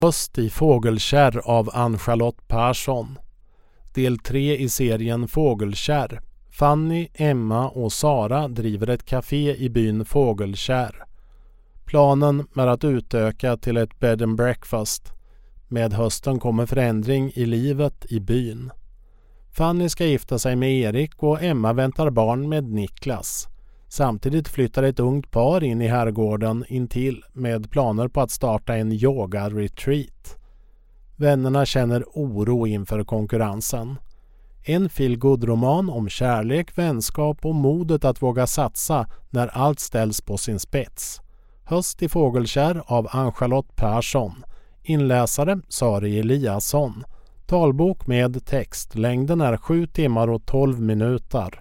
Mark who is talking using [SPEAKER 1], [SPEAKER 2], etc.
[SPEAKER 1] Höst i Fågelkärr av Ann-Charlotte Persson. Del 3 i serien Fågelkärr. Fanny, Emma och Sara driver ett café i byn Fågelkärr. Planen är att utöka till ett bed and breakfast. Med hösten kommer förändring i livet i byn. Fanny ska gifta sig med Erik och Emma väntar barn med Niklas. Samtidigt flyttar ett ungt par in i herrgården intill med planer på att starta en yoga-retreat. Vännerna känner oro inför konkurrensen. En feel-good-roman om kärlek, vänskap och modet att våga satsa när allt ställs på sin spets. Höst i Fågelkärr av Ann-Charlotte Persson. Inläsare Sari Eliasson. Talbok med text. Längden är 7 timmar och 12 minuter.